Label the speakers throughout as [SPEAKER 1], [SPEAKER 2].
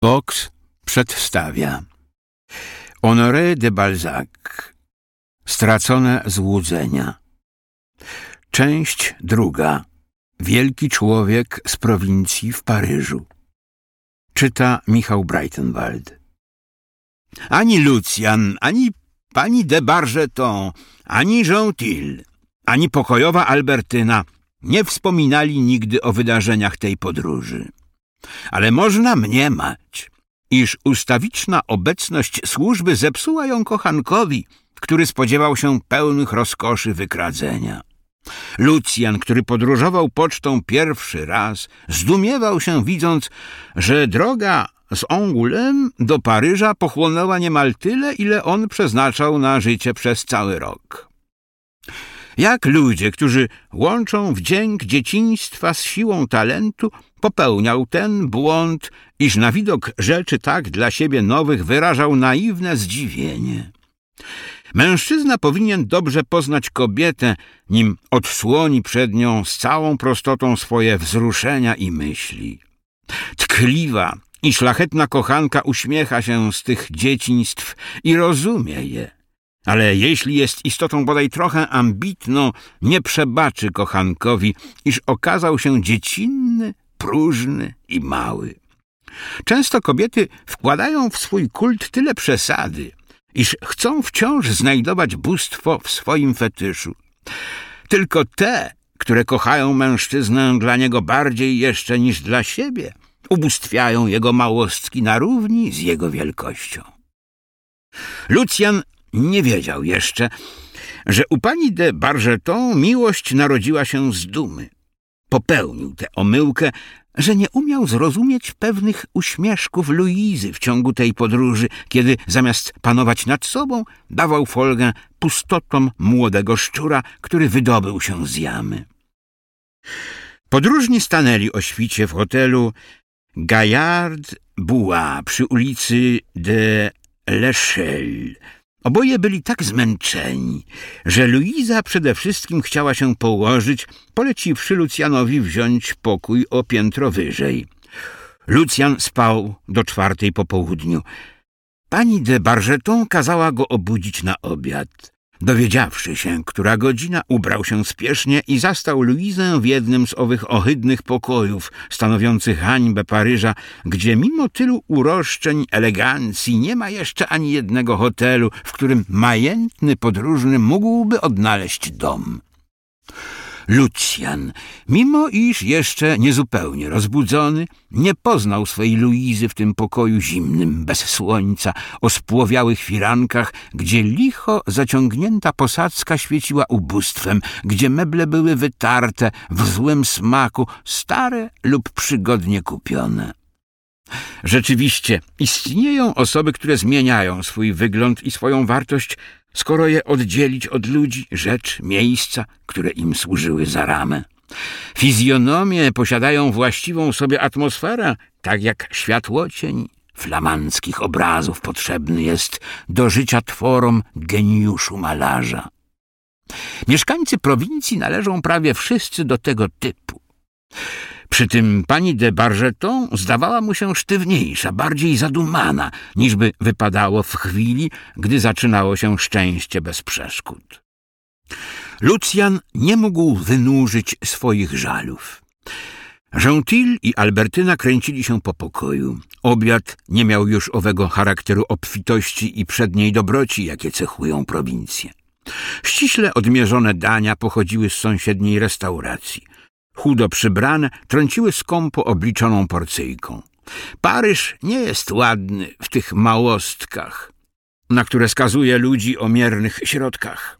[SPEAKER 1] Vox przedstawia Honoré de Balzac. Stracone złudzenia. Część druga. Wielki człowiek z prowincji w Paryżu. Czyta Michał Breitenwald. Ani Lucjan, ani pani de Bargeton, ani Gentil, ani pokojowa Albertyna nie wspominali nigdy o wydarzeniach tej podróży. Ale można mniemać, iż ustawiczna obecność służby zepsuła ją kochankowi, który spodziewał się pełnych rozkoszy wykradzenia. Lucjan, który podróżował pocztą pierwszy raz, zdumiewał się, widząc, że droga z Angoulême do Paryża pochłonęła niemal tyle, ile on przeznaczał na życie przez cały rok. Jak ludzie, którzy łączą wdzięk dzieciństwa z siłą talentu, popełniał ten błąd, iż na widok rzeczy tak dla siebie nowych wyrażał naiwne zdziwienie. Mężczyzna powinien dobrze poznać kobietę, nim odsłoni przed nią z całą prostotą swoje wzruszenia i myśli. Tkliwa i szlachetna kochanka uśmiecha się z tych dzieciństw i rozumie je. Ale jeśli jest istotą bodaj trochę ambitną, nie przebaczy kochankowi, iż okazał się dziecinny, próżny i mały. Często kobiety wkładają w swój kult tyle przesady, iż chcą wciąż znajdować bóstwo w swoim fetyszu. Tylko te, które kochają mężczyznę dla niego bardziej jeszcze niż dla siebie, ubóstwiają jego małostki na równi z jego wielkością. Lucjan nie wiedział jeszcze, że u pani de Bargeton miłość narodziła się z dumy. Popełnił tę omyłkę, że nie umiał zrozumieć pewnych uśmieszków Luizy w ciągu tej podróży, kiedy zamiast panować nad sobą, dawał folgę pustotom młodego szczura, który wydobył się z jamy. Podróżni stanęli o świcie w hotelu Gaillard Bois przy ulicy de l'Echelle. Oboje byli tak zmęczeni, że Luiza przede wszystkim chciała się położyć, poleciwszy Lucjanowi wziąć pokój o piętro wyżej. Lucjan spał do 4:00 po południu. Pani de Bargeton kazała go obudzić na obiad. Dowiedziawszy się, która godzina, ubrał się spiesznie i zastał Luizę w jednym z owych ohydnych pokojów, stanowiących hańbę Paryża, gdzie mimo tylu uroszczeń, elegancji nie ma jeszcze ani jednego hotelu, w którym majętny podróżny mógłby odnaleźć dom. Lucjan, mimo iż jeszcze niezupełnie rozbudzony, nie poznał swej Luizy w tym pokoju zimnym, bez słońca, o spłowiałych firankach, gdzie licho zaciągnięta posadzka świeciła ubóstwem, gdzie meble były wytarte, w złym smaku, stare lub przygodnie kupione. Rzeczywiście, istnieją osoby, które zmieniają swój wygląd i swoją wartość, skoro je oddzielić od ludzi, rzecz, miejsca, które im służyły za ramę. Fizjonomie posiadają właściwą sobie atmosferę, tak jak światłocień flamandzkich obrazów potrzebny jest do życia tworom geniuszu malarza. Mieszkańcy prowincji należą prawie wszyscy do tego typu. Przy tym pani de Bargeton zdawała mu się sztywniejsza, bardziej zadumana, niżby wypadało w chwili, gdy zaczynało się szczęście bez przeszkód. Lucjan nie mógł wynurzyć swoich żalów. Gentil i Albertyna kręcili się po pokoju. Obiad nie miał już owego charakteru obfitości i przedniej dobroci, jakie cechują prowincję. Ściśle odmierzone dania pochodziły z sąsiedniej restauracji. Chudo przybrane trąciły skąpo obliczoną porcyjką. Paryż nie jest ładny w tych małostkach, na które skazuje ludzi o miernych środkach.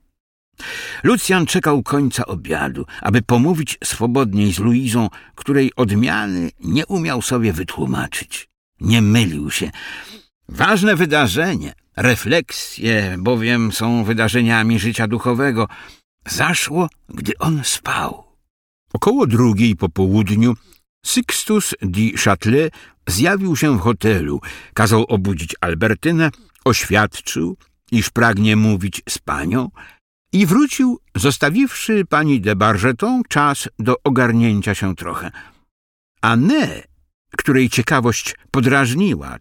[SPEAKER 1] Lucjan czekał końca obiadu, aby pomówić swobodniej z Luizą, której odmiany nie umiał sobie wytłumaczyć. Nie mylił się. Ważne wydarzenie, refleksje bowiem są wydarzeniami życia duchowego, zaszło, gdy on spał. Około 2:00 po południu Sixtus du Châtelet zjawił się w hotelu, kazał obudzić Albertynę, oświadczył, iż pragnie mówić z panią i wrócił, zostawiwszy pani de Bargeton czas do ogarnięcia się trochę. Anne której ciekawość podrażniła,